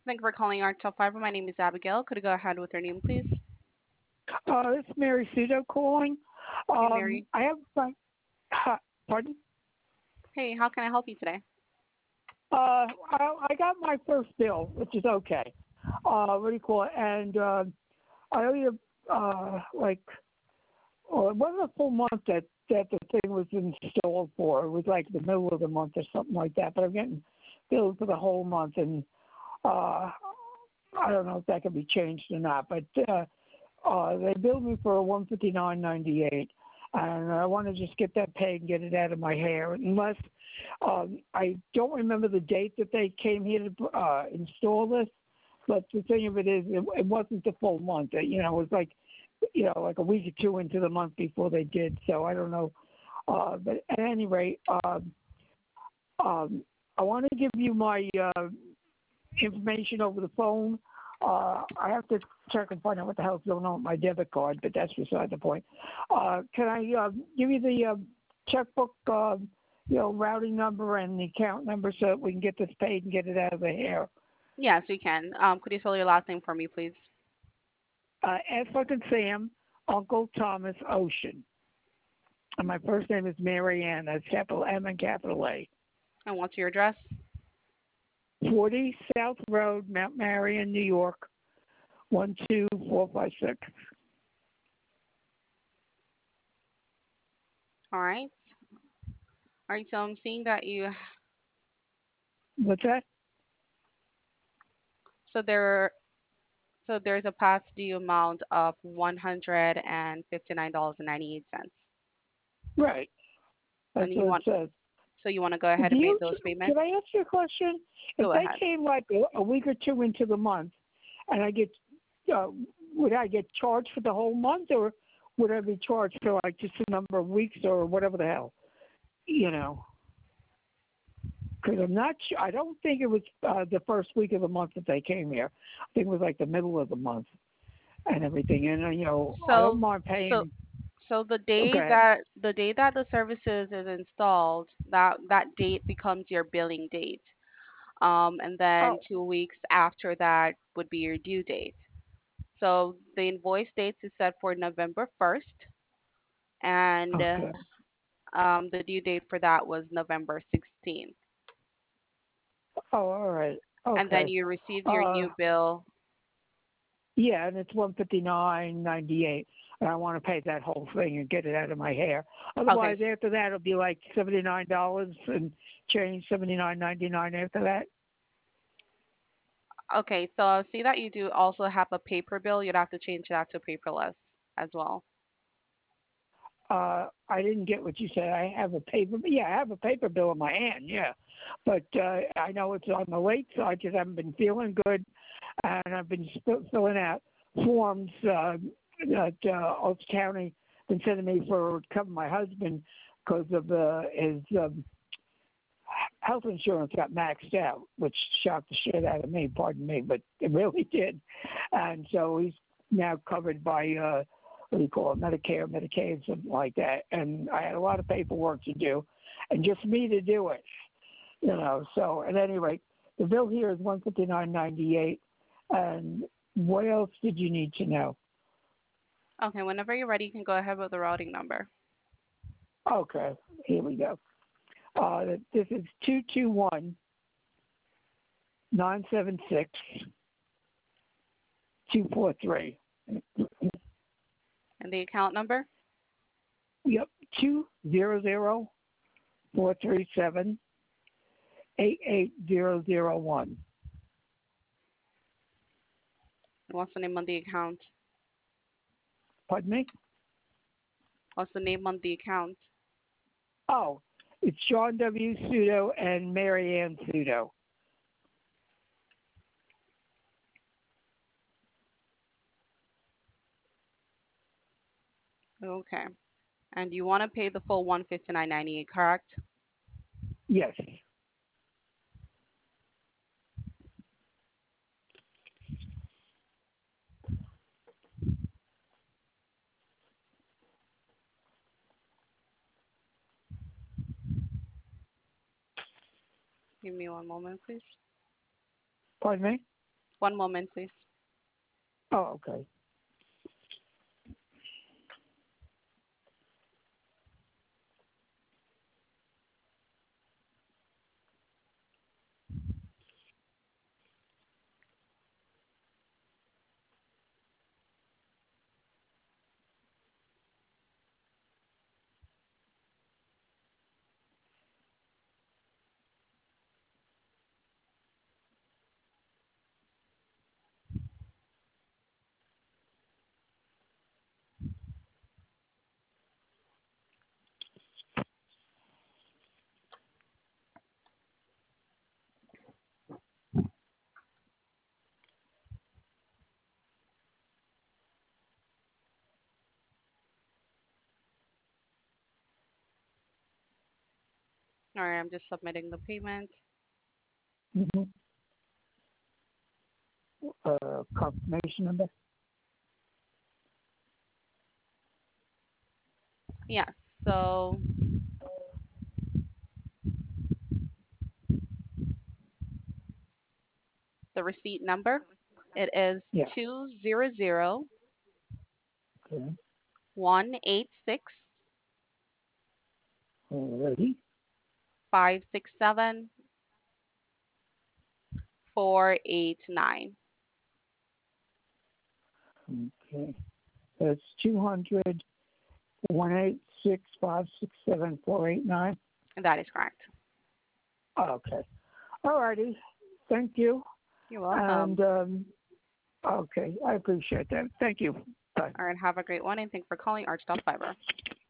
Thank you for calling our top five. My name is Abigail. Could you go ahead with your name, please? This is Mary Sudo calling. Hey, Mary. I have my, pardon? Hey, how can I help you today? I got my first bill, which is okay. What do you call it? And I owe you like, well, it wasn't a full month that the thing was installed for. It was like the middle of the month or something like that. But I'm getting billed for the whole month, and I don't know if that can be changed or not. But they billed me for $159.98, and I want to just get that paid and get it out of my hair. Unless I don't remember the date that they came here to install this, but the thing of it is, it wasn't the full month. It was like, like a week or two into the month before they did. So I don't know. But at any rate, I want to give you my information over the phone. I have to check and find out what the hell's going on with my debit card, but that's beside the point. Can I give you the checkbook, routing number and the account number so that we can get this paid and get it out of the hair? Yes, you can. Could you spell your last name for me, please? S like in Sam, Uncle Thomas Ocean. And my first name is Mary Ann. That's capital M and capital A. And what's your address? 40 South Road, Mount Marion, New York, 12456. All right. All right. So I'm seeing that What's that? so there so there's a past due amount of $159.98. Right. And That's you what it want says. you want to go ahead Do and make you? those Can payments? I ask you a question? If Go they ahead. came like a week or two into the month, and I get, uh, would I get charged for the whole month, or would I be charged for like just a number of weeks or whatever the hell? You know, because I'm not sure. I don't think it was the first week of the month that they came here. I think it was like the middle of the month and everything. And I don't So mind so paying. so Okay. the day that the services is installed, that date becomes your billing date. And then Oh, 2 weeks after that would be your due date. So the invoice date is set for November 1st, and okay. the due date for that was November 16th. Oh, all right. And then Okay. you received your Uh, new bill. Yeah, and it's 159.98, and I want to pay that whole thing and get it out of my hair. Okay, Otherwise, after that, it'll be like $79 and change, 79.99 after that. okay. So I see that you do also have a paper bill. You'd have to change that to paperless as well. I didn't get what you said. I have a paper. Yeah, I have a paper bill in my hand. Yeah, but I know it's on the late side because I haven't been feeling good, and I've been filling out forms that Oaks County been sending me for cover my husband because of his health insurance got maxed out, which shocked the shit out of me. Pardon me, but it really did, and so he's now covered by. What do you call it, Medicare, Medicaid, something like that. And I had a lot of paperwork to do, and just me to do it, So at any rate, the bill here is 159.98. And what else did you need to know? Okay, whenever you're ready, you can go ahead with the routing number. Okay, here we go. This is 221-976-243. And the account number? Yep, 200-437-88001. And what's the name on the account? Pardon me? What's the name on the account? Oh, it's John W. Sudo and Mary Ann Sudo. Okay. And you want to pay the full 159.98, correct? Yes. Give me one moment, please. Pardon me? One moment, please. Oh, okay. All right, I'm just submitting the payment. Mm-hmm. Confirmation number. Yes. So the receipt number, it is Yeah. Okay. 200 186 Alrighty. 567 489. Okay. That's 200 186 567 489. That is correct. Okay. Alrighty. Thank you. You're And welcome. okay, I appreciate that. Thank you. Bye. All right, have a great one and thanks for calling Arch Fiber.